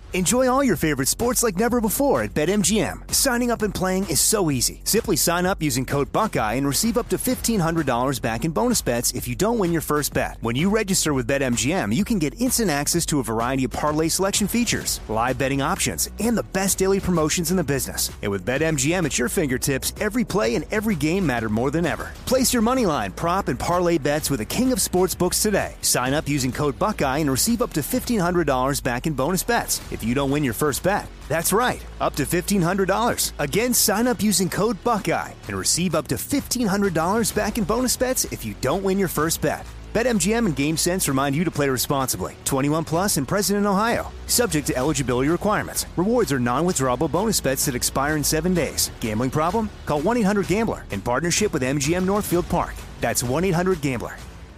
Enjoy all your favorite sports like never before at BetMGM. Signing up and playing is so easy. Simply sign up using code Buckeye and receive up to $1,500 back in bonus bets if you don't win your first bet. When you register with BetMGM, you can get instant access to a variety of parlay selection features, live betting options, and the best daily promotions in the business. And with BetMGM at your fingertips, every play and every game matter more than ever. Place your moneyline, prop, and parlay bets with the king of sportsbooks today. Sign up using code Buckeye and receive up to $1,500 back in bonus bets if you don't win your first bet. That's right, up to $1,500. Again, sign up using code Buckeye and receive up to $1,500 back in bonus bets if you don't win your first bet. BetMGM and GameSense remind you to play responsibly. 21 plus and present in Ohio. Subject to eligibility requirements. Rewards are non-withdrawable bonus bets that expire in 7 days. Gambling problem? Call 1-800-GAMBLER in partnership with MGM Northfield Park. That's 1-800-GAMBLER.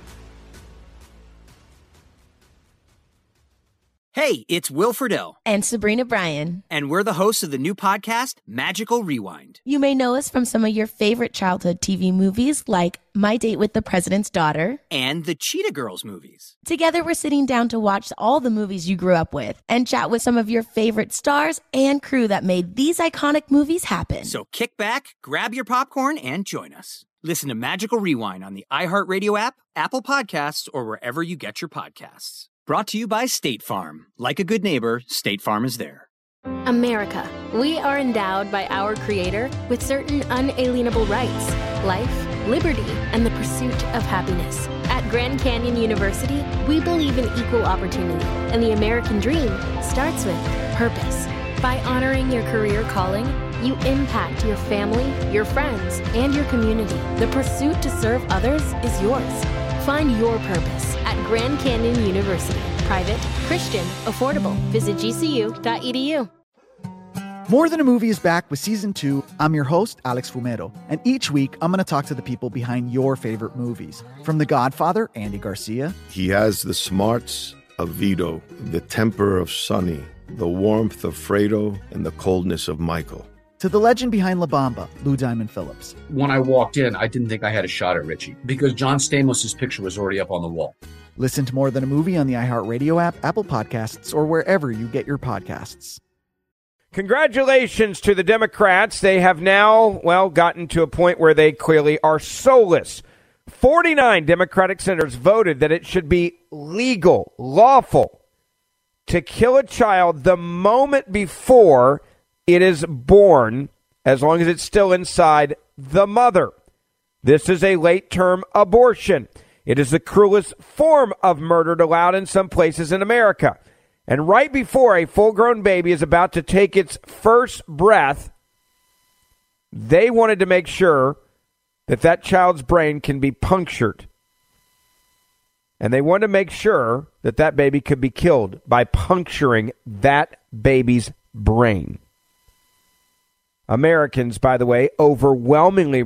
Hey, it's Will Friedle. And Sabrina Bryan. And we're the hosts of the new podcast, Magical Rewind. You may know us from some of your favorite childhood TV movies like My Date with the President's Daughter. And the Cheetah Girls movies. Together, we're sitting down to watch all the movies you grew up with and chat with some of your favorite stars and crew that made these iconic movies happen. So kick back, grab your popcorn, and join us. Listen to Magical Rewind on the iHeartRadio app, Apple Podcasts, or wherever you get your podcasts. Brought to you by State Farm. Like a good neighbor, State Farm is there. America. We are endowed by our Creator with certain unalienable rights: life, liberty, and the pursuit of happiness. At Grand Canyon University, we believe in equal opportunity, and the American dream starts with purpose. By honoring your career calling, you impact your family, your friends, and your community. The pursuit to serve others is yours. Find your purpose at Grand Canyon University. Private, Christian, affordable. Visit gcu.edu. More Than a Movie is back with Season 2. I'm your host, Alex Fumero. And each week, I'm going to talk to the people behind your favorite movies. From The Godfather, Andy Garcia. He has the smarts of Vito, the temper of Sonny, the warmth of Fredo, and the coldness of Michael. To the legend behind La Bamba, Lou Diamond Phillips. When I walked in, I didn't think I had a shot at Richie because John Stamos' picture was already up on the wall. Listen to More Than a Movie on the iHeartRadio app, Apple Podcasts, or wherever you get your podcasts. Congratulations to the Democrats. They have now, gotten to a point where they clearly are soulless. 49 Democratic senators voted that it should be legal, lawful, to kill a child the moment before it is born, as long as it's still inside the mother. This is a late-term abortion. It is the cruelest form of murder allowed in some places in America. And right before a full-grown baby is about to take its first breath, they wanted to make sure that that child's brain can be punctured. And they wanted to make sure that that baby could be killed by puncturing that baby's brain. Americans, by the way, overwhelmingly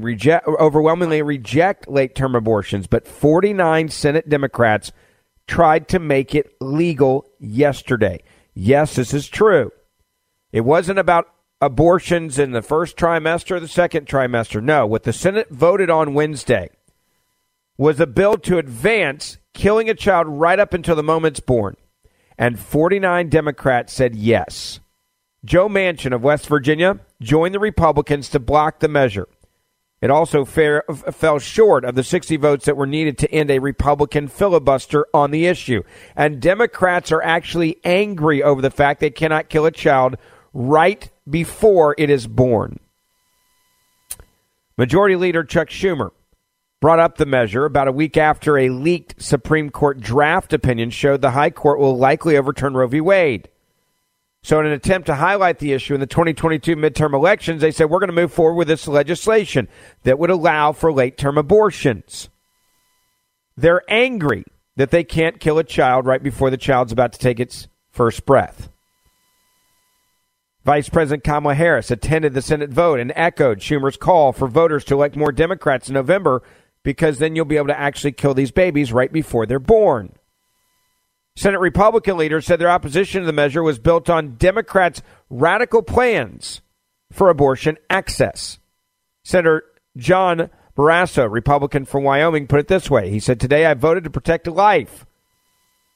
reject late-term abortions, but 49 Senate Democrats tried to make it legal yesterday. Yes, this is true. It wasn't about abortions in the first trimester or the second trimester. No, what the Senate voted on Wednesday was a bill to advance killing a child right up until the moment it's born. And 49 Democrats said yes. Joe Manchin of West Virginia joined the Republicans to block the measure. It also fell short of the 60 votes that were needed to end a Republican filibuster on the issue. And Democrats are actually angry over the fact they cannot kill a child right before it is born. Majority Leader Chuck Schumer brought up the measure about a week after a leaked Supreme Court draft opinion showed the High Court will likely overturn Roe v. Wade. So in an attempt to highlight the issue in the 2022 midterm elections, they said, we're going to move forward with this legislation that would allow for late-term abortions. They're angry that they can't kill a child right before the child's about to take its first breath. Vice President Kamala Harris attended the Senate vote and echoed Schumer's call for voters to elect more Democrats in November because then you'll be able to actually kill these babies right before they're born. Senate Republican leaders said their opposition to the measure was built on Democrats' radical plans for abortion access. Senator John Barrasso, Republican from Wyoming, put it this way. He said, today I voted to protect life.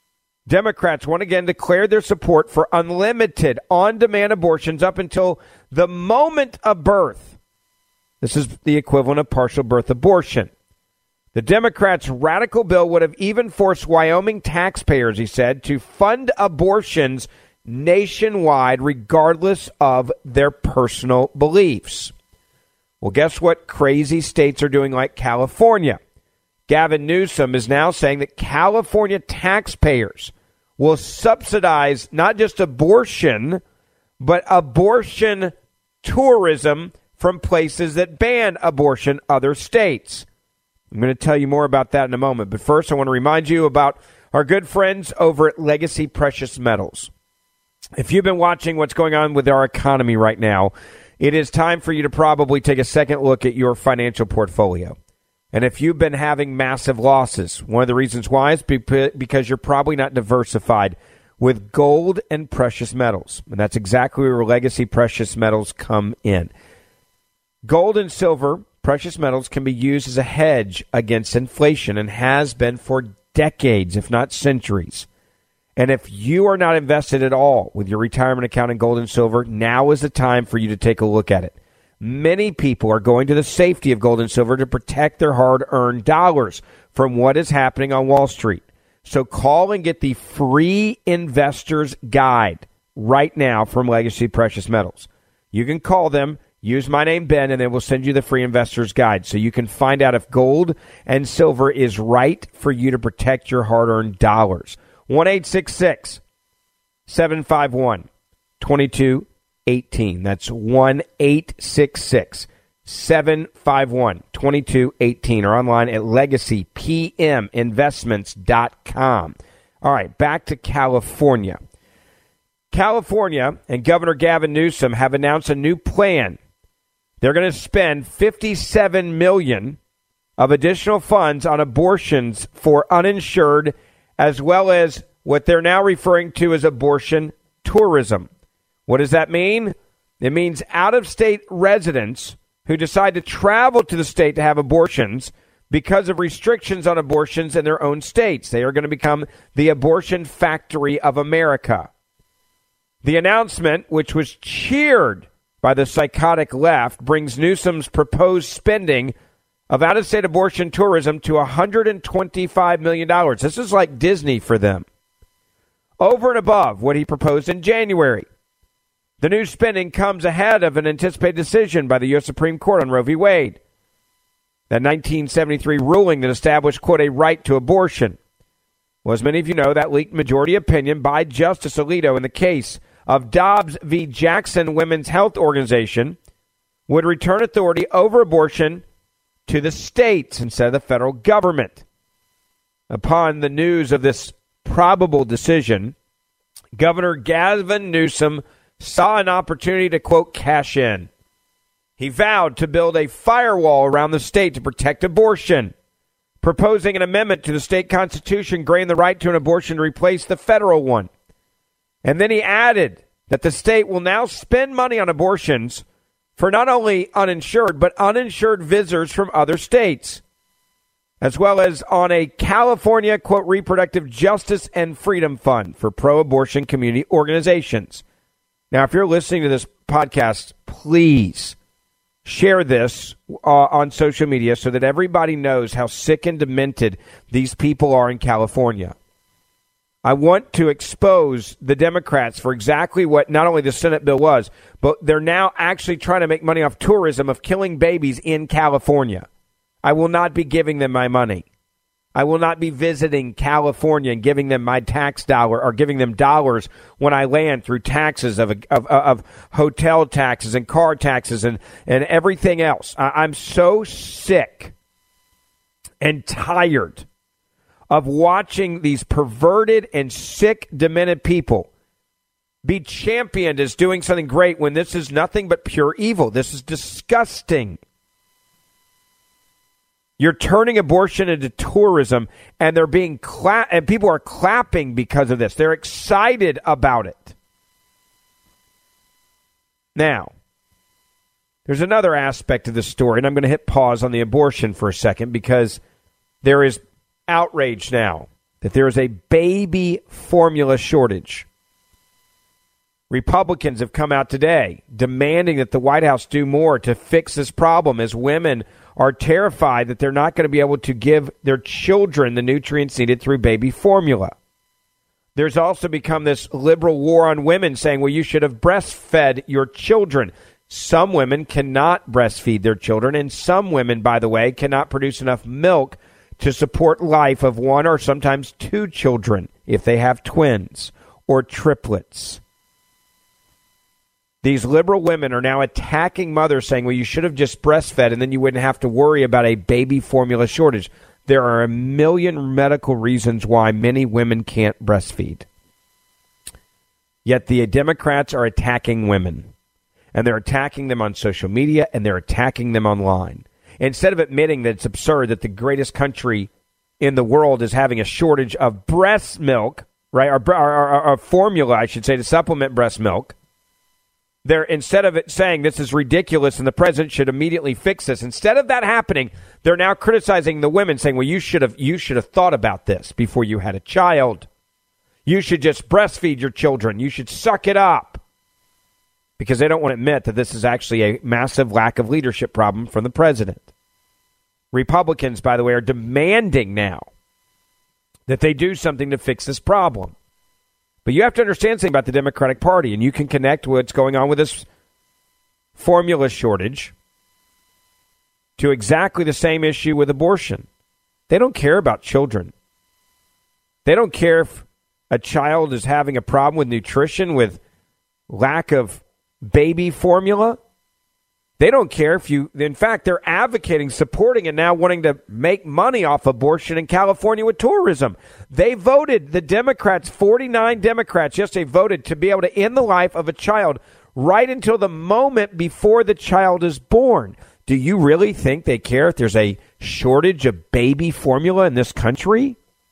Democrats once again declared their support for unlimited on-demand abortions up until the moment of birth. This is the equivalent of partial birth abortion. The Democrats' radical bill would have even forced Wyoming taxpayers, he said, to fund abortions nationwide regardless of their personal beliefs. Well, guess what crazy states are doing like California? Gavin Newsom is now saying that California taxpayers will subsidize not just abortion, but abortion tourism from places that ban abortion, other states. I'm going to tell you more about that in a moment. But first, I want to remind you about our good friends over at Legacy Precious Metals. If you've been watching what's going on with our economy right now, it is time for you to probably take a second look at your financial portfolio. And if you've been having massive losses, one of the reasons why is because you're probably not diversified with gold and precious metals. And that's exactly where Legacy Precious Metals come in. Gold and silver, precious metals, can be used as a hedge against inflation and has been for decades, if not centuries. And if you are not invested at all with your retirement account in gold and silver, now is the time for you to take a look at it. Many people are going to the safety of gold and silver to protect their hard-earned dollars from what is happening on Wall Street. So call and get the free investor's guide right now from Legacy Precious Metals. You can call them, use my name, Ben, and then we'll send you the free investor's guide so you can find out if gold and silver is right for you to protect your hard-earned dollars. 1-866-751-2218. That's 1-866-751-2218 or online at legacypminvestments.com. All right, back to California. California and Governor Gavin Newsom have announced a new plan. They're going to spend $57 million of additional funds on abortions for uninsured, as well as what they're now referring to as abortion tourism. What does that mean? It means out-of-state residents who decide to travel to the state to have abortions because of restrictions on abortions in their own states. They are going to become the abortion factory of America. The announcement, which was cheered by the psychotic left, brings Newsom's proposed spending of out-of-state abortion tourism to $125 million. This is like Disney for them. Over and above what he proposed in January. The new spending comes ahead of an anticipated decision by the U.S. Supreme Court on Roe v. Wade. That 1973 ruling that established, quote, a right to abortion. Well, as many of you know, that leaked majority opinion by Justice Alito in the case of Dobbs v. Jackson Women's Health Organization would return authority over abortion to the states instead of the federal government. Upon the news of this probable decision, Governor Gavin Newsom saw an opportunity to, quote, cash in. He vowed to build a firewall around the state to protect abortion, proposing an amendment to the state constitution granting the right to an abortion to replace the federal one. And then he added that the state will now spend money on abortions for not only uninsured, but uninsured visitors from other states, as well as on a California, quote, reproductive justice and freedom fund for pro-abortion community organizations. Now, if you're listening to this podcast, please share this on social media so that everybody knows how sick and demented these people are in California. I want to expose the Democrats for exactly what not only the Senate bill was, but they're now actually trying to make money off tourism of killing babies in California. I will not be giving them my money. I will not be visiting California and giving them my tax dollar or giving them dollars when I land through taxes of hotel taxes and car taxes and everything else. I'm so sick and tired of watching these perverted and sick, demented people be championed as doing something great when this is nothing but pure evil. This is disgusting. You're turning abortion into tourism, and they're being and people are clapping because of this. They're excited about it. Now, there's another aspect of this story, and I'm going to hit pause on the abortion for a second because there is outrage now that there is a baby formula shortage. Republicans have come out today demanding that the White House do more to fix this problem, as women are terrified that they're not going to be able to give their children the nutrients needed through baby formula. There's also become this liberal war on women saying, well, you should have breastfed your children. Some women cannot breastfeed their children, and some women, by the way, cannot produce enough milk to support life of one or sometimes two children if they have twins or triplets. These liberal women are now attacking mothers, saying, well, you should have just breastfed and then you wouldn't have to worry about a baby formula shortage. There are a million medical reasons why many women can't breastfeed. Yet the Democrats are attacking women, and they're attacking them on social media, and they're attacking them online. Instead of admitting that it's absurd that the greatest country in the world is having a shortage of breast milk, right, or formula, I should say, to supplement breast milk, they're, instead of it saying this is ridiculous and the president should immediately fix this, instead of that happening, they're now criticizing the women, saying, well, you should have thought about this before you had a child. You should just breastfeed your children. You should suck it up. Because they don't want to admit that this is actually a massive lack of leadership problem from the president. Republicans, by the way, are demanding now that they do something to fix this problem. But you have to understand something about the Democratic Party, and you can connect what's going on with this formula shortage to exactly the same issue with abortion. They don't care about children. They don't care if a child is having a problem with nutrition, with lack of baby formula. They don't care if you, in fact, they're advocating, supporting, and now wanting to make money off abortion in California with tourism. They voted, the Democrats, 49 Democrats yesterday voted to be able to end the life of a child right until the moment before the child is born. Do you really think they care if there's a shortage of baby formula in this country?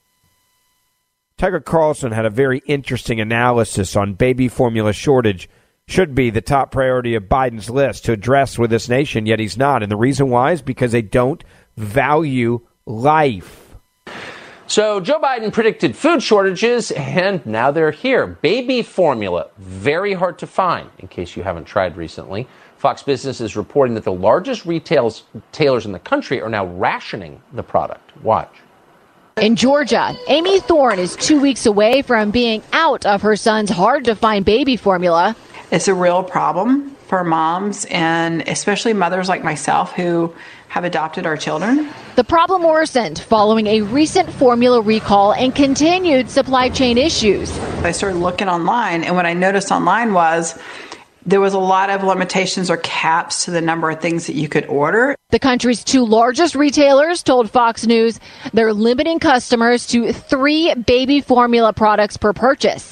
Tucker Carlson had a very interesting analysis on baby formula shortage. Should be the top priority of Biden's list to address with this nation, yet he's not. And the reason why is because they don't value life. So Joe Biden predicted food shortages, and now they're here. Baby formula, very hard to find, in case you haven't tried recently. Fox Business is reporting that the largest retailers in the country are now rationing the product. Watch. In Georgia, Amy Thorne is 2 weeks away from being out of her son's hard-to-find baby formula. It's a real problem for moms, and especially mothers like myself who have adopted our children. The problem worsened following a recent formula recall and continued supply chain issues. I started looking online, and what I noticed online was there was a lot of limitations or caps to the number of things that you could order. The country's two largest retailers told Fox News they're limiting customers to 3 baby formula products per purchase.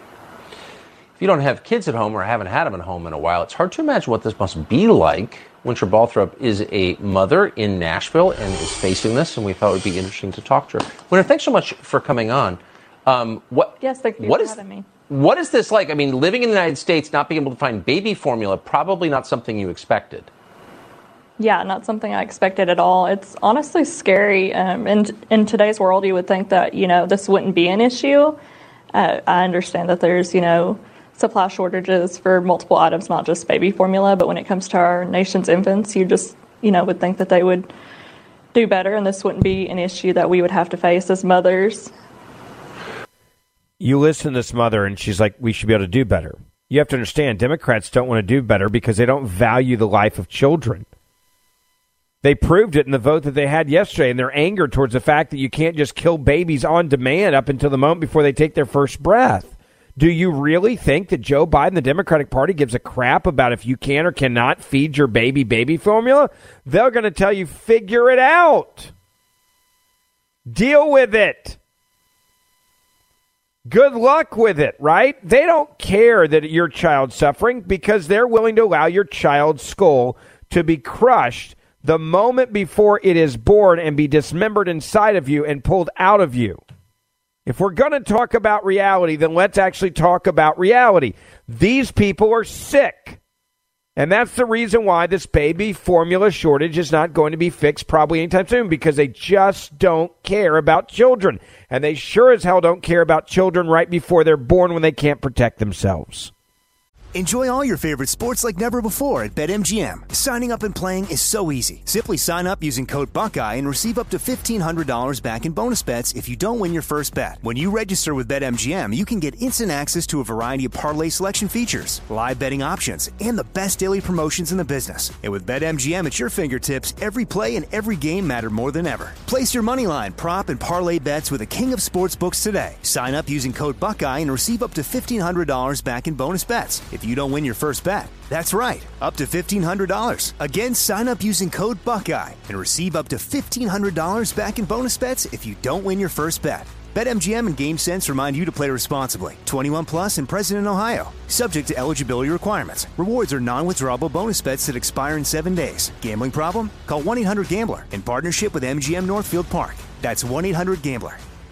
If you don't have kids at home or haven't had them at home in a while, it's hard to imagine what this must be like. Winter Balthrop is a mother in Nashville and is facing this, and we thought it would be interesting to talk to her. Winter, thanks so much for coming on. Yes, thank you for having me. What is this like? I mean, living in the United States, not being able to find baby formula, probably not something you expected. Yeah, not something I expected at all. It's honestly scary. And in today's world, you would think that, this wouldn't be an issue. I understand that there's, supply shortages for multiple items, not just baby formula, but when it comes to our nation's infants, you just, would think that they would do better, and this wouldn't be an issue that we would have to face as mothers. You listen to this mother, and she's like, we should be able to do better. You have to understand, Democrats don't want to do better because they don't value the life of children. They proved it in the vote that they had yesterday, and their anger towards the fact that you can't just kill babies on demand up until the moment before they take their first breath. Do you really think that Joe Biden, the Democratic Party, gives a crap about if you can or cannot feed your baby formula? They're going to tell you, figure it out. Deal with it. Good luck with it, right? They don't care that your child's suffering because they're willing to allow your child's skull to be crushed the moment before it is born and be dismembered inside of you and pulled out of you. If we're going to talk about reality, then let's actually talk about reality. These people are sick. And that's the reason why this baby formula shortage is not going to be fixed probably anytime soon, because they just don't care about children. And they sure as hell don't care about children right before they're born when they can't protect themselves. Enjoy all your favorite sports like never before at BetMGM. Signing up and playing is so easy. Simply sign up using code Buckeye and receive up to $1,500 back in bonus bets if you don't win your first bet. When you register with BetMGM, you can get instant access to a variety of parlay selection features, live betting options, and the best daily promotions in the business. And with BetMGM at your fingertips, every play and every game matter more than ever. Place your moneyline, prop, and parlay bets with the king of sportsbooks today. Sign up using code Buckeye and receive up to $1,500 back in bonus bets if you don't win your first bet. That's right, up to $1,500. Again, sign up using code Buckeye and receive up to $1,500 back in bonus bets if you don't win your first bet. BetMGM and GameSense remind you to play responsibly. 21 plus and present in Ohio. Subject to eligibility requirements. Rewards are non-withdrawable bonus bets that expire in 7 days. Gambling problem? Call 1-800-GAMBLER in partnership with MGM Northfield Park. That's 1-800-GAMBLER.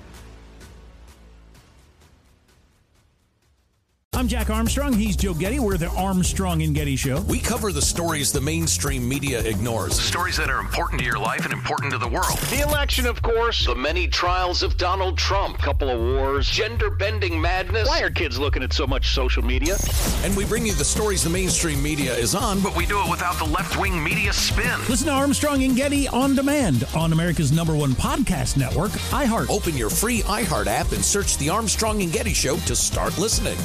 I'm Jack Armstrong. He's Joe Getty. We're the Armstrong and Getty Show. We cover the stories the mainstream media ignores. Stories that are important to your life and important to the world. The election, of course. The many trials of Donald Trump. Couple of wars. Gender-bending madness. Why are kids looking at so much social media? And we bring you the stories the mainstream media is on, but we do it without the left-wing media spin. Listen to Armstrong and Getty on demand on America's #1 podcast network, iHeart. Open your free iHeart app and search The Armstrong and Getty Show to start listening.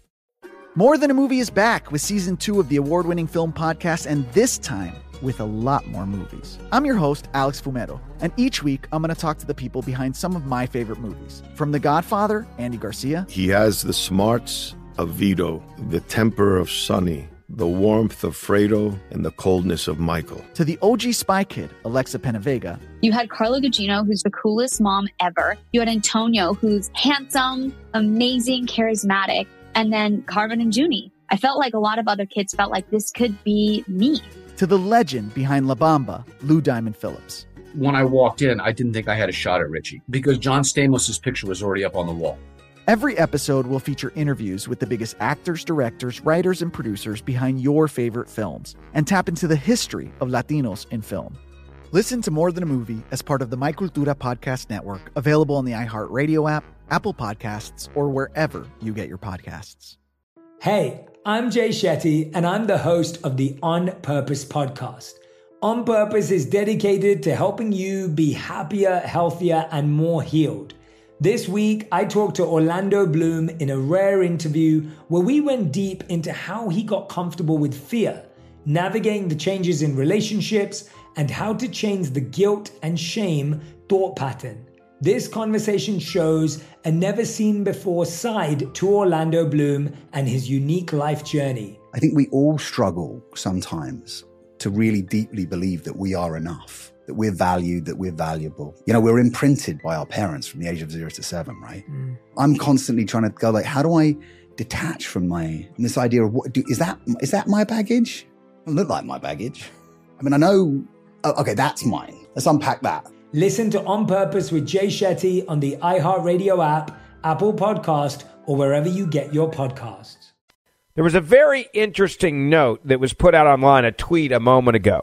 More Than a Movie is back with season 2 of the award-winning film podcast, and this time with a lot more movies. I'm your host, Alex Fumero, and each week I'm going to talk to the people behind some of my favorite movies. From The Godfather, Andy Garcia. He has the smarts of Vito, the temper of Sonny, the warmth of Fredo, and the coldness of Michael. To the OG Spy Kid, Alexa Penavega. You had Carla Gugino, who's the coolest mom ever. You had Antonio, who's handsome, amazing, charismatic. And then Carmen and Junie. I felt like a lot of other kids felt like this could be me. To the legend behind La Bamba, Lou Diamond Phillips. When I walked in, I didn't think I had a shot at Richie because John Stamos' picture was already up on the wall. Every episode will feature interviews with the biggest actors, directors, writers, and producers behind your favorite films and tap into the history of Latinos in film. Listen to More Than a Movie as part of the My Cultura podcast network, available on the iHeartRadio app, Apple Podcasts, or wherever you get your podcasts. Hey, I'm Jay Shetty, and I'm the host of the On Purpose podcast. On Purpose is dedicated to helping you be happier, healthier, and more healed. This week, I talked to Orlando Bloom in a rare interview where we went deep into how he got comfortable with fear, navigating the changes in relationships, and how to change the guilt and shame thought pattern. This conversation shows a never-seen-before side to Orlando Bloom and his unique life journey. I think we all struggle sometimes to really deeply believe that we are enough, that we're valued, that we're valuable. You know, we're imprinted by our parents from the age of 0 to 7, right? I'm constantly trying to go like, how do I detach from this idea of is that my baggage? It doesn't look like my baggage. I mean, I know, okay, that's mine. Let's unpack that. Listen to On Purpose with Jay Shetty on the iHeartRadio app, Apple Podcast, or wherever you get your podcasts. There was a very interesting note that was put out online, a tweet a moment ago,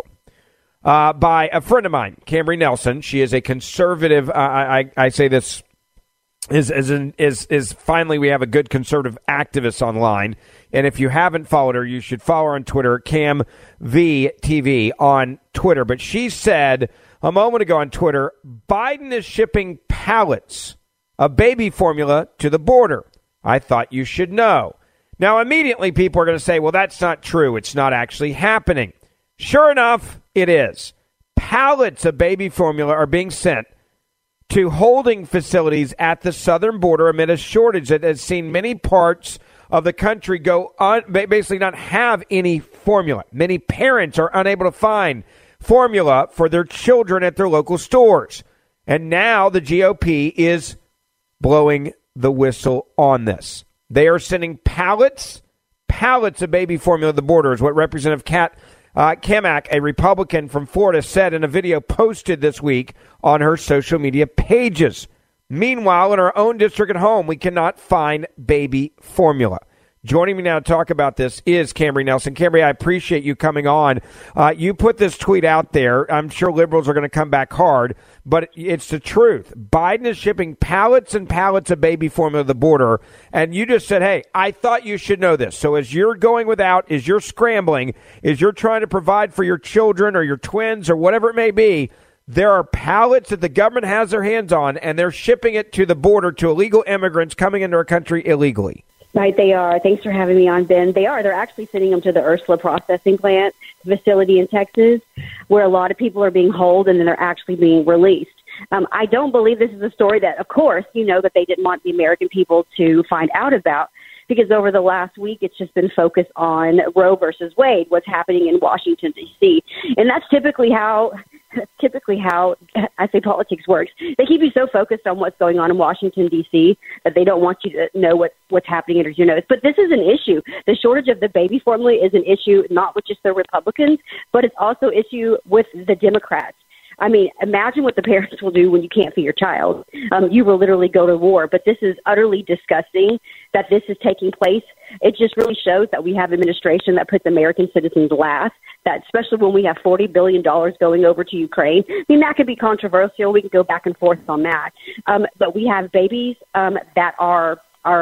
by a friend of mine, Camry Nelson. She is a conservative. I say this is finally we have a good conservative activist online. And if you haven't followed her, you should follow her on Twitter, CamVTV on Twitter. But she said a moment ago on Twitter, Biden is shipping pallets of baby formula to the border. I thought you should know. Now, immediately people are going to say, well, that's not true. It's not actually happening. Sure enough, it is. Pallets of baby formula are being sent to holding facilities at the southern border amid a shortage that has seen many parts of the country basically not have any formula. Many parents are unable to find formula for their children at their local stores. And now the GOP is blowing the whistle on this. They are sending pallets of baby formula to the border, is what Representative Kat Cammack, a Republican from Florida, said in a video posted this week on her social media pages. Meanwhile, in our own district at home, we cannot find baby formula. Joining me now to talk about this is Camry Nelson. Camry, I appreciate you coming on. You put this tweet out there. I'm sure liberals are going to come back hard, but it's the truth. Biden is shipping pallets and pallets of baby formula to the border, and you just said, hey, I thought you should know this. So as you're going without, as you're scrambling, as you're trying to provide for your children or your twins or whatever it may be, there are pallets that the government has their hands on, and they're shipping it to the border to illegal immigrants coming into our country illegally. Right, they are. Thanks for having me on, Ben. They are. They're actually sending them to the Ursula processing plant facility in Texas, where a lot of people are being held and then they're actually being released. I don't believe this is a story that, of course, that they didn't want the American people to find out about, because over the last week it's just been focused on Roe versus Wade, what's happening in Washington, D.C. And that's typically how I say politics works. They keep you so focused on what's going on in Washington, D.C. that they don't want you to know what's happening under your nose. But this is an issue. The shortage of the baby formula is an issue not with just the Republicans, but it's also an issue with the Democrats. I mean, imagine what the parents will do when you can't feed your child. You will literally go to war. But this is utterly disgusting that this is taking place. It just really shows that we have an administration that puts American citizens last, that especially when we have $40 billion going over to Ukraine. I mean, that could be controversial. We can go back and forth on that. But we have babies that are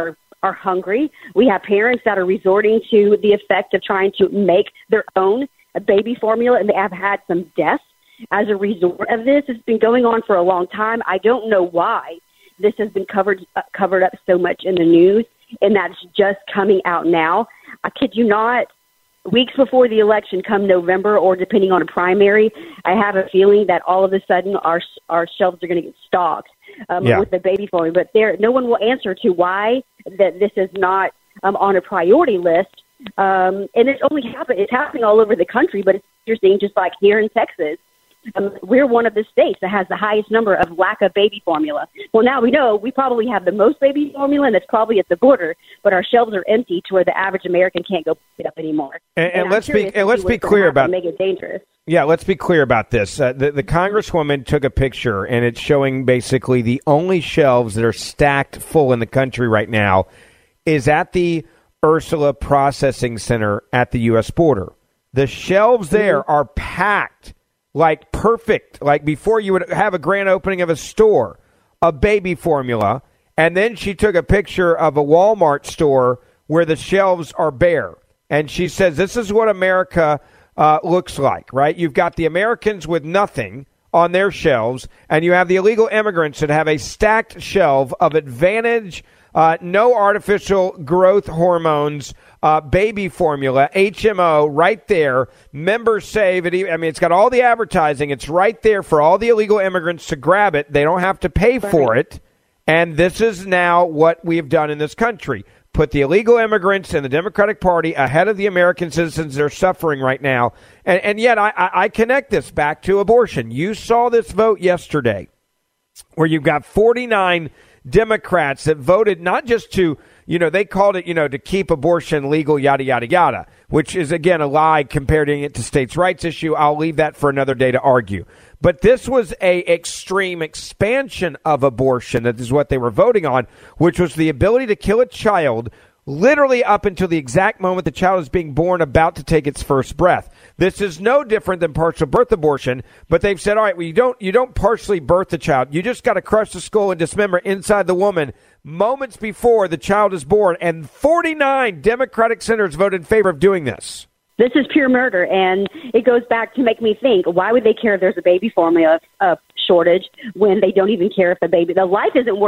hungry. We have parents that are resorting to the effect of trying to make their own baby formula, and they have had some deaths as a result of this. It's been going on for a long time. I don't know why this has been covered up so much in the news, and that's just coming out now. I kid you not, weeks before the election come November, or depending on a primary, I have a feeling that all of a sudden our shelves are going to get stocked with the baby formula. But no one will answer to why that this is not on a priority list. And it's happening all over the country, but it's interesting, just like here in Texas. We're one of the states that has the highest number of lack of baby formula. Well, now we know we probably have the most baby formula, and that's probably at the border, but our shelves are empty to where the average American can't go pick it up anymore. And let's be clear about make it dangerous. Yeah, let's be clear about this. The Congresswoman took a picture, and it's showing basically the only shelves that are stacked full in the country right now is at the Ursula Processing Center at the U.S. border. The shelves there are packed. Like perfect, like before you would have a grand opening of a store, of baby formula. And then she took a picture of a Walmart store where the shelves are bare. And she says, this is what America looks like, right? You've got the Americans with nothing on their shelves, and you have the illegal immigrants that have a stacked shelf of Advantage, no artificial growth hormones, baby formula, HMO, right there. Members save it. I mean, it's got all the advertising. It's right there for all the illegal immigrants to grab it. They don't have to pay for it. And this is now what we have done in this country. Put the illegal immigrants and the Democratic Party ahead of the American citizens that are suffering right now. And yet I connect this back to abortion. You saw this vote yesterday where you've got 49 Democrats that voted not just to, they called it, to keep abortion legal, yada, yada, yada, which is, again, a lie comparing it to states' rights issue. I'll leave that for another day to argue. But this was a extreme expansion of abortion. That is what they were voting on, which was the ability to kill a child literally up until the exact moment the child is being born, about to take its first breath. This is no different than partial birth abortion, but they've said, all right, well, you don't partially birth the child. You just got to crush the skull and dismember inside the woman moments before the child is born. And 49 Democratic senators voted in favor of doing this. This is pure murder, and it goes back to make me think, why would they care if there's a baby formula shortage when they don't even care if the life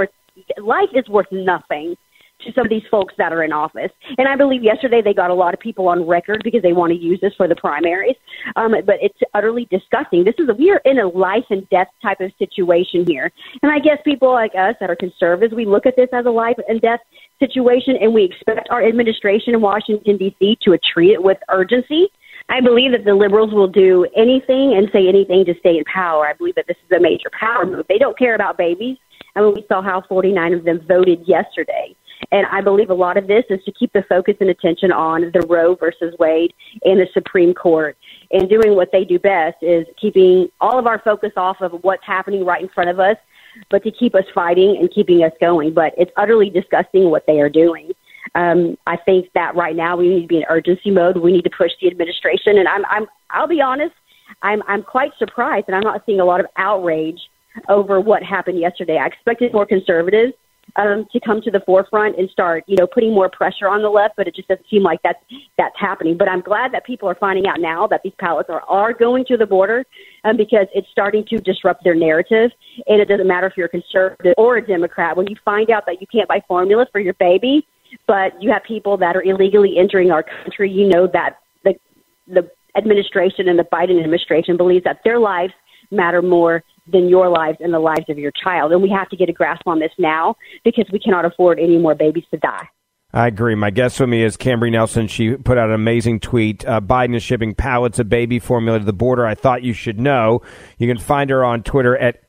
is worth nothing to some of these folks that are in office. And I believe yesterday they got a lot of people on record because they want to use this for the primaries. But it's utterly disgusting. We are in a life and death type of situation here. And I guess people like us that are conservatives, we look at this as a life and death situation, and we expect our administration in Washington, D.C. to treat it with urgency. I believe that the liberals will do anything and say anything to stay in power. I believe that this is a major power move. They don't care about babies. I mean, we saw how 49 of them voted yesterday. And I believe a lot of this is to keep the focus and attention on the Roe versus Wade and the Supreme Court. And doing what they do best is keeping all of our focus off of what's happening right in front of us, but to keep us fighting and keeping us going. But it's utterly disgusting what they are doing. I think that right now we need to be in urgency mode. We need to push the administration. And I'll be honest, I'm quite surprised, and I'm not seeing a lot of outrage over what happened yesterday. I expected more conservatives to come to the forefront and start, putting more pressure on the left, but it just doesn't seem like that's happening. But I'm glad that people are finding out now that these ballots are going to the border because it's starting to disrupt their narrative. And it doesn't matter if you're a conservative or a Democrat. When you find out that you can't buy formula for your baby, but you have people that are illegally entering our country, you know that the administration and the Biden administration believes that their lives matter more than your lives and the lives of your child. And we have to get a grasp on this now because we cannot afford any more babies to die. I agree. My guest with me is Cambry Nelson. She put out an amazing tweet. Biden is shipping pallets of baby formula to the border. I thought you should know. You can find her on Twitter at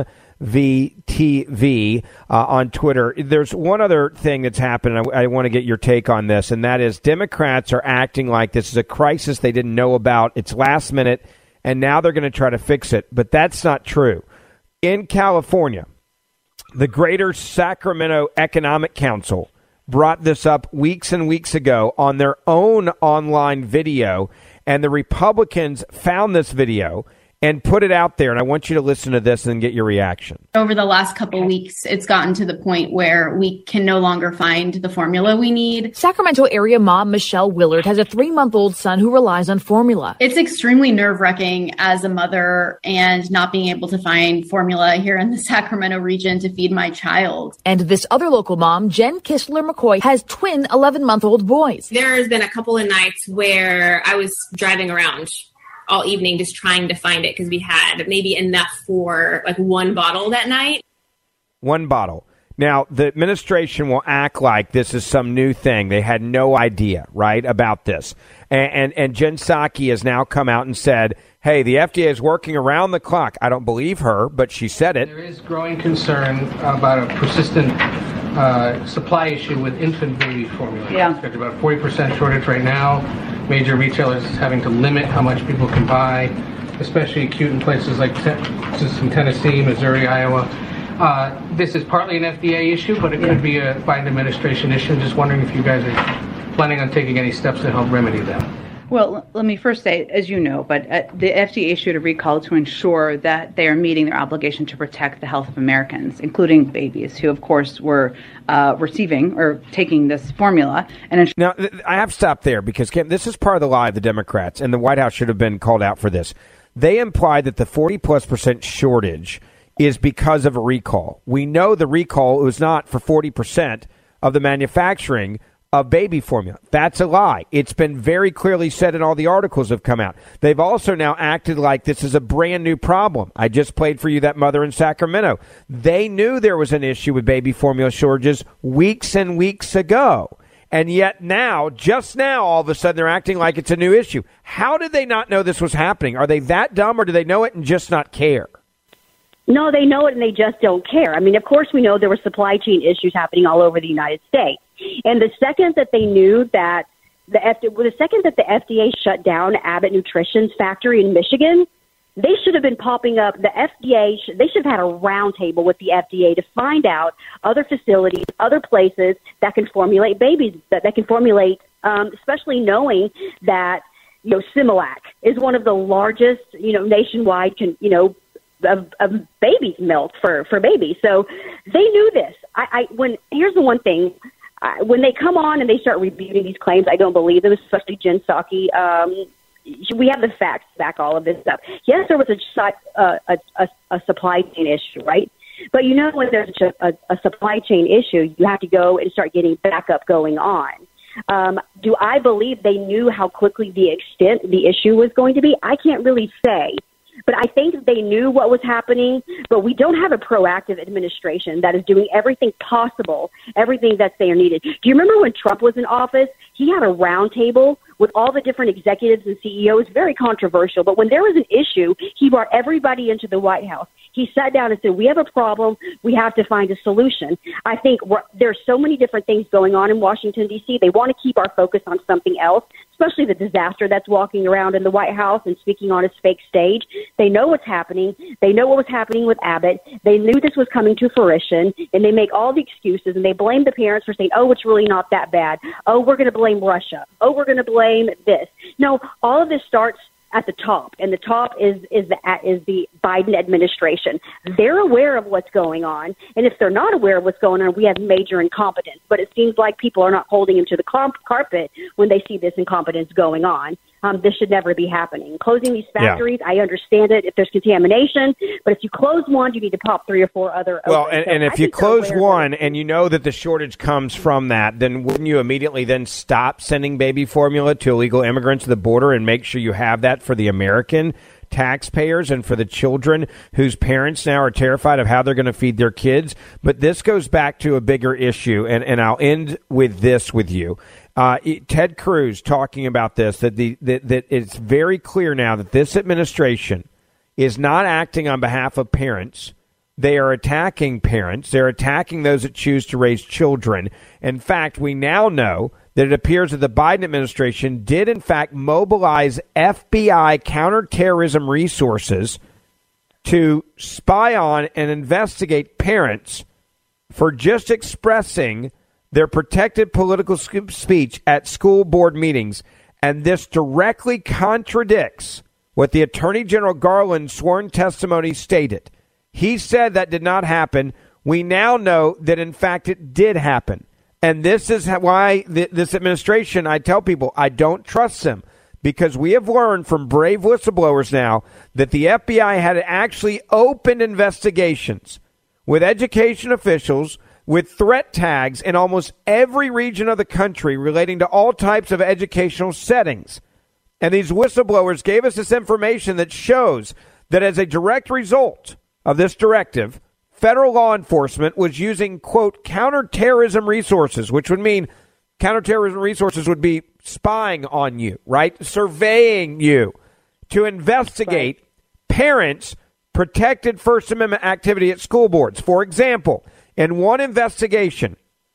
CamVTV on Twitter. There's one other thing that's happened. I want to get your take on this, and that is Democrats are acting like this is a crisis they didn't know about. It's last minute, and now they're going to try to fix it. But that's not true. In California, the Greater Sacramento Economic Council brought this up weeks and weeks ago on their own online video, and the Republicans found this video and put it out there. And I want you to listen to this and get your reaction. Over the last couple of weeks, it's gotten to the point where we can no longer find the formula we need. Sacramento area mom Michelle Willard has a 3-month-old son who relies on formula. It's extremely nerve-wracking as a mother and not being able to find formula here in the Sacramento region to feed my child. And this other local mom, Jen Kistler McCoy, has twin 11-month-old boys. There has been a couple of nights where I was driving around all evening just trying to find it because we had maybe enough for like one bottle that night. One bottle. Now, the administration will act like this is some new thing. They had no idea, right, about this. And Jen Psaki has now come out and said, hey, the FDA is working around the clock. I don't believe her, but she said it. There is growing concern about a persistent supply issue with infant baby formula. Yeah. There's about a 40% shortage right now. Major retailers having to limit how much people can buy, especially acute in places like Tennessee, Missouri, Iowa. This is partly an FDA issue, but it could be a Biden administration issue. Just wondering if you guys are planning on taking any steps to help remedy that. Well, let me first say, as you know, but the FDA issued a recall to ensure that they are meeting their obligation to protect the health of Americans, including babies, who, of course, were receiving or taking this formula. And now, I have to stop there because, Kim, this is part of the lie of the Democrats, and the White House should have been called out for this. They implied that the 40+% shortage is because of a recall. We know the recall was not for 40% of the manufacturing of baby formula. That's a lie. It's been very clearly said in all the articles that have come out. They've also now acted like this is a brand new problem. I just played for you that mother in Sacramento. They knew there was an issue with baby formula shortages weeks and weeks ago. And yet now, just now, all of a sudden, they're acting like it's a new issue. How did they not know this was happening? Are they that dumb, or do they know it and just not care? No, they know it and they just don't care. I mean, of course, we know there were supply chain issues happening all over the United States. And the second that they knew that the FDA shut down Abbott Nutrition's factory in Michigan, they should have been popping up. The FDA, they should have had a roundtable with the FDA to find out other facilities, other places that can formulate babies, that can formulate, especially knowing that, Similac is one of the largest, nationwide, of baby's milk for babies. So they knew this. Here's the one thing. When they come on and they start rebuting these claims, I don't believe them, especially Jen Psaki. We have the facts to back all of this stuff. Yes, there was a supply chain issue, right? But when there's a supply chain issue, you have to go and start getting backup going on. Do I believe they knew how quickly the issue was going to be? I can't really say. But I think they knew what was happening, but we don't have a proactive administration that is doing everything possible, everything that's there needed. Do you remember when Trump was in office? He had a roundtable with all the different executives and CEOs, very controversial. But when there was an issue, he brought everybody into the White House. He sat down and said, we have a problem. We have to find a solution. I think there's so many different things going on in Washington, D.C. They want to keep our focus on something else, especially the disaster that's walking around in the White House and speaking on his fake stage. They know what's happening. They know what was happening with Abbott. They knew this was coming to fruition, and they make all the excuses, and they blame the parents for saying, oh, it's really not that bad. Oh, we're going to blame Russia. Oh, we're going to blame this. No, all of this starts at the top, and the top is the Biden administration. They're aware of what's going on, and if they're not aware of what's going on, we have major incompetence. But it seems like people are not holding him to the carpet when they see this incompetence going on. This should never be happening. Closing these factories, I understand it if there's contamination, but if you close one, you need to pop 3 or 4 other. Well, and if you close one and you know that the shortage comes from that, then wouldn't you immediately then stop sending baby formula to illegal immigrants at the border and make sure you have that for the American taxpayers and for the children whose parents now are terrified of how they're going to feed their kids? But this goes back to a bigger issue, and I'll end with this with you. Ted Cruz talking about this, that it's very clear now that this administration is not acting on behalf of parents. They are attacking parents. They're attacking those that choose to raise children. In fact, we now know that it appears that the Biden administration did, in fact, mobilize FBI counterterrorism resources to spy on and investigate parents for just expressing their protected political speech at school board meetings. And this directly contradicts what the Attorney General Garland's sworn testimony stated. He said that did not happen. We now know that, in fact, it did happen. And this is why this administration, I tell people, I don't trust them, because we have learned from brave whistleblowers now that the FBI had actually opened investigations with education officials, with threat tags in almost every region of the country relating to all types of educational settings. And these whistleblowers gave us this information that shows that as a direct result of this directive, federal law enforcement was using, quote, counterterrorism resources, which would mean counterterrorism resources would be spying on you, right? Surveying you to investigate parents' protected First Amendment activity at school boards. For example, in one investigation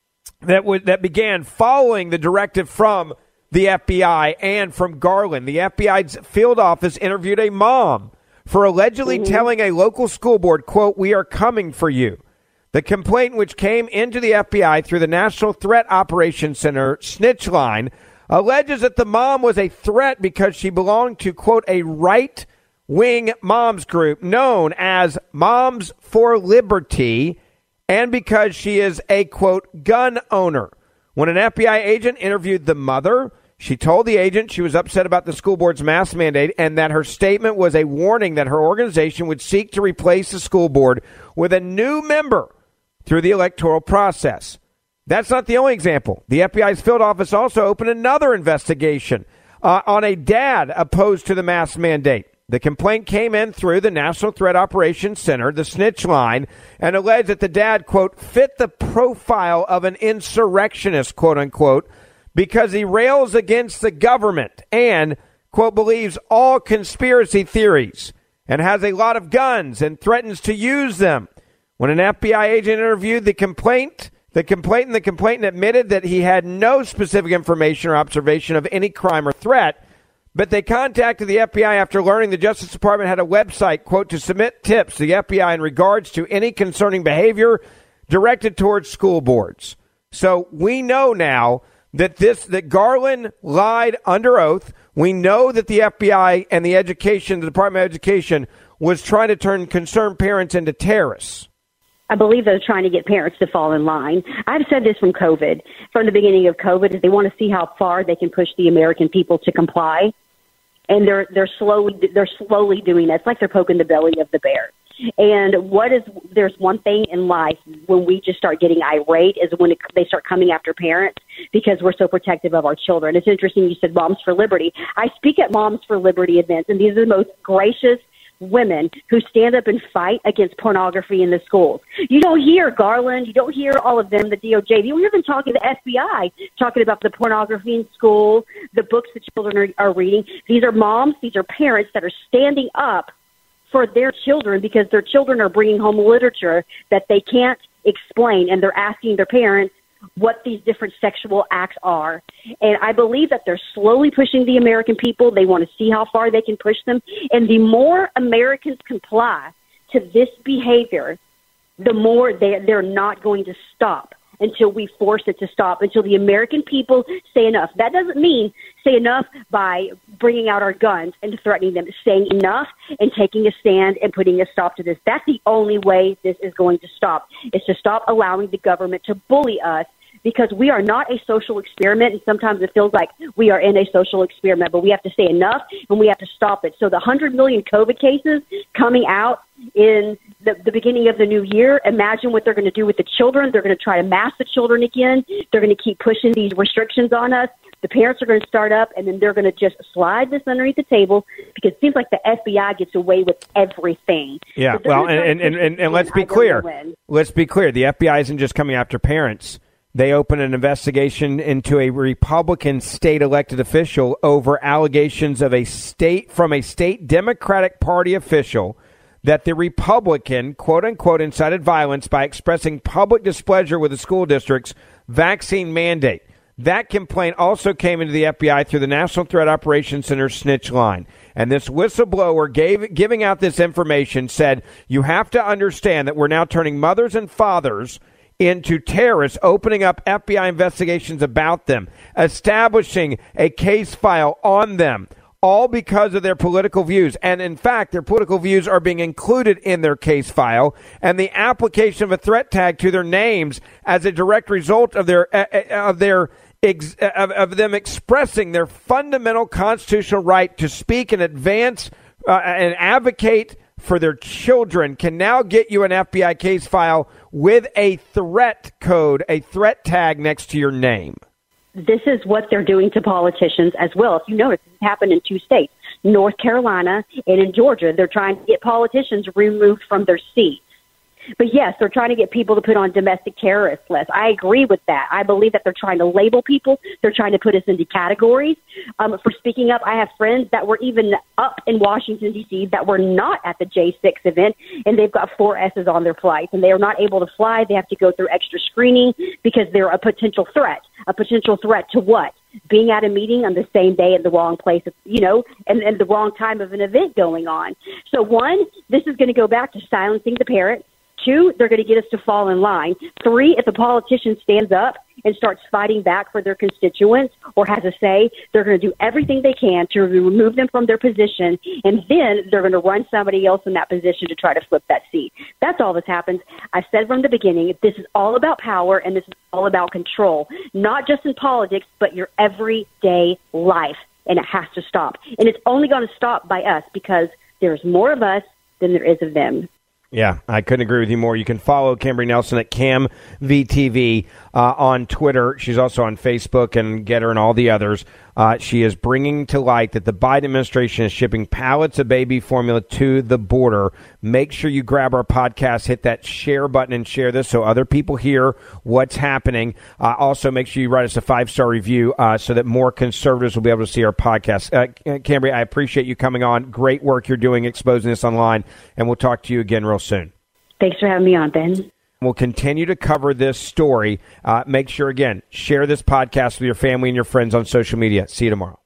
that began following the directive from the FBI and from Garland, the FBI's field office interviewed a mom for allegedly telling a local school board, quote, we are coming for you. The complaint, which came into the FBI through the National Threat Operations Center snitch line, alleges that the mom was a threat because she belonged to, quote, a right-wing moms group known as Moms for Liberty, and because she is a, quote, gun owner. When an FBI agent interviewed the mother, she told the agent she was upset about the school board's mask mandate and that her statement was a warning that her organization would seek to replace the school board with a new member through the electoral process. That's not the only example. The FBI's field office also opened another investigation on a dad opposed to the mask mandate. The complaint came in through the National Threat Operations Center, the snitch line, and alleged that the dad, quote, fit the profile of an insurrectionist, quote unquote, because he rails against the government and, quote, believes all conspiracy theories and has a lot of guns and threatens to use them. When an FBI agent interviewed the complainant admitted that he had no specific information or observation of any crime or threat. But they contacted the FBI after learning the Justice Department had a website, quote, to submit tips to the FBI in regards to any concerning behavior directed towards school boards. So we know now that Garland lied under oath. We know that the FBI and the Department of Education was trying to turn concerned parents into terrorists. I believe they're trying to get parents to fall in line. I've said this from the beginning of COVID, is they want to see how far they can push the American people to comply. And they're slowly doing that. It's like they're poking the belly of the bear. And there's one thing in life when we just start getting irate is when they start coming after parents because we're so protective of our children. It's interesting you said Moms for Liberty. I speak at Moms for Liberty events, and these are the most gracious women who stand up and fight against pornography in the schools. You don't hear Garland. You don't hear all of them, the DOJ. You don't hear them talking to the FBI, talking about the pornography in school, the books that children are reading. These are moms. These are parents that are standing up for their children because their children are bringing home literature that they can't explain, and they're asking their parents what these different sexual acts are. And I believe that they're slowly pushing the American people. They want to see how far they can push them. And the more Americans comply to this behavior, the more they're not going to stop until we force it to stop, until the American people say enough. That doesn't mean say enough by bringing out our guns and threatening them. Saying enough and taking a stand and putting a stop to this. That's the only way this is going to stop, is to stop allowing the government to bully us, because we are not a social experiment, and sometimes it feels like we are in a social experiment, but we have to say enough, and we have to stop it. So the 100 million COVID cases coming out in the beginning of the new year, imagine what they're going to do with the children. They're going to try to mask the children again. They're going to keep pushing these restrictions on us. The parents are going to start up, and then they're going to just slide this underneath the table, because it seems like the FBI gets away with everything. Yeah, so well, and let's be clear. Let's be clear. The FBI isn't just coming after parents. They opened an investigation into a Republican state elected official over allegations of a state Democratic Party official that the Republican, quote unquote, incited violence by expressing public displeasure with the school district's vaccine mandate. That complaint also came into the FBI through the National Threat Operations Center snitch line. And this whistleblower giving out this information said, you have to understand that we're now turning mothers and fathers into terrorists, opening up FBI investigations about them, establishing a case file on them, all because of their political views. And in fact, their political views are being included in their case file, and the application of a threat tag to their names as a direct result of them expressing their fundamental constitutional right to speak and advance and advocate for their children can now get you an FBI case file with a threat code, a threat tag next to your name. This is what they're doing to politicians as well. If you notice, this happened in 2 states, North Carolina and in Georgia. They're trying to get politicians removed from their seats. But yes, they're trying to get people to put on domestic terrorist lists. I agree with that. I believe that they're trying to label people. They're trying to put us into categories. For speaking up, I have friends that were even up in Washington, D.C. that were not at the J6 event, and they've got 4 S's on their flights, and they are not able to fly. They have to go through extra screening because they're a potential threat. A potential threat to what? Being at a meeting on the same day at the wrong place, and the wrong time of an event going on. So 1, this is going to go back to silencing the parents. 2, they're going to get us to fall in line. 3, if a politician stands up and starts fighting back for their constituents or has a say, they're going to do everything they can to remove them from their position, and then they're going to run somebody else in that position to try to flip that seat. That's all that's happened. I said from the beginning, this is all about power, and this is all about control, not just in politics, but your everyday life, and it has to stop. And it's only going to stop by us, because there's more of us than there is of them. Yeah, I couldn't agree with you more. You can follow Cambry Nelson at CamVTV on Twitter. She's also on Facebook and Getter and all the others. She is bringing to light that the Biden administration is shipping pallets of baby formula to the border. Make sure you grab our podcast, hit that share button, and share this so other people hear what's happening. Also, make sure you write us a 5-star review so that more conservatives will be able to see our podcast. Cambry, I appreciate you coming on. Great work you're doing exposing this online, and we'll talk to you again real soon. Thanks for having me on, Ben. We'll continue to cover this story. Make sure, again, share this podcast with your family and your friends on social media. See you tomorrow.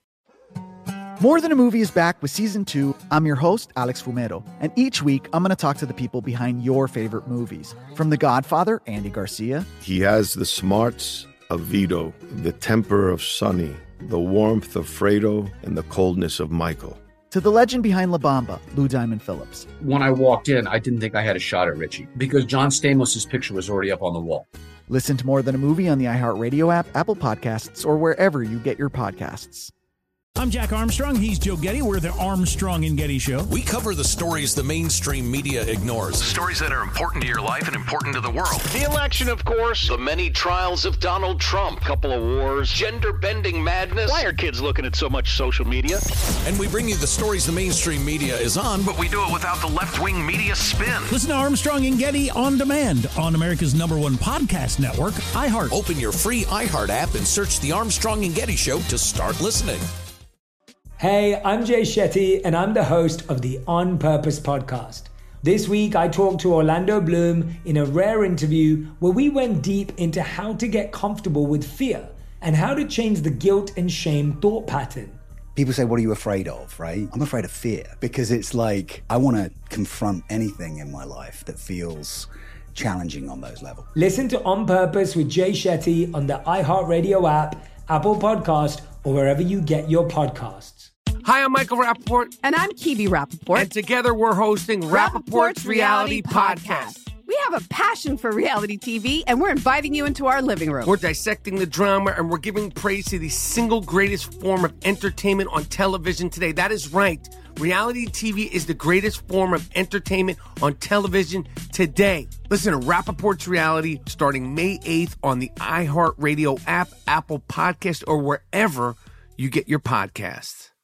More Than a Movie is back with Season 2. I'm your host, Alex Fumero, and each week I'm going to talk to the people behind your favorite movies. From The Godfather, Andy Garcia. He has the smarts of Vito, the temper of Sonny, the warmth of Fredo, and the coldness of Michael. To the legend behind La Bamba, Lou Diamond Phillips. When I walked in, I didn't think I had a shot at Richie because John Stamos' picture was already up on the wall. Listen to More Than a Movie on the iHeartRadio app, Apple Podcasts, or wherever you get your podcasts. I'm Jack Armstrong. He's Joe Getty. We're the Armstrong and Getty Show. We cover the stories the mainstream media ignores. Stories that are important to your life and important to the world. The election, of course. The many trials of Donald Trump. Couple of wars. Gender-bending madness. Why are kids looking at so much social media? And we bring you the stories the mainstream media is on, but we do it without the left-wing media spin. Listen to Armstrong and Getty on demand on America's #1 podcast network, iHeart. Open your free iHeart app and search The Armstrong and Getty Show to start listening. Hey, I'm Jay Shetty, and I'm the host of the On Purpose podcast. This week, I talked to Orlando Bloom in a rare interview where we went deep into how to get comfortable with fear and how to change the guilt and shame thought pattern. People say, what are you afraid of, right? I'm afraid of fear because it's like I want to confront anything in my life that feels challenging on those levels. Listen to On Purpose with Jay Shetty on the iHeartRadio app, Apple Podcast, or wherever you get your podcasts. Hi, I'm Michael Rappaport. And I'm Kibi Rappaport. And together we're hosting Rappaport's Reality Podcast. We have a passion for reality TV, and we're inviting you into our living room. We're dissecting the drama, and we're giving praise to the single greatest form of entertainment on television today. That is right. Reality TV is the greatest form of entertainment on television today. Listen to Rappaport's Reality starting May 8th on the iHeartRadio app, Apple Podcast, or wherever you get your podcasts.